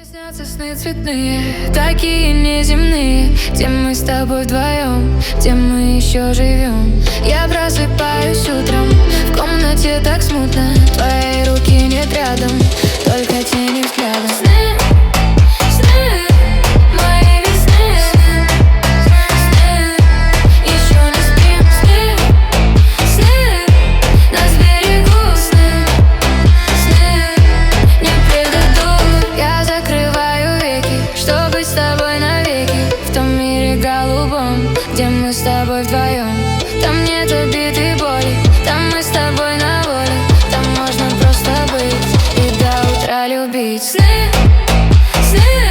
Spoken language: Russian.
Снятся сны цветные, такие неземные, где мы с тобой вдвоем, где мы еще живем. Я просыпаюсь утром, в комнате так смутно, твоей руки нет рядом, только тени взглядом. Сны, сны, мои весны, сны, еще не спим. Сны, сны, нас берегут. Сны, сны, не предадут. Я закрываю веки, чтобы быть с тобой навеки, в том мире голубом, где мы с тобой вдвоем. Там нет обид и боли, там мы с тобой на воле, там можно просто быть и до утра любить. Сны, сны.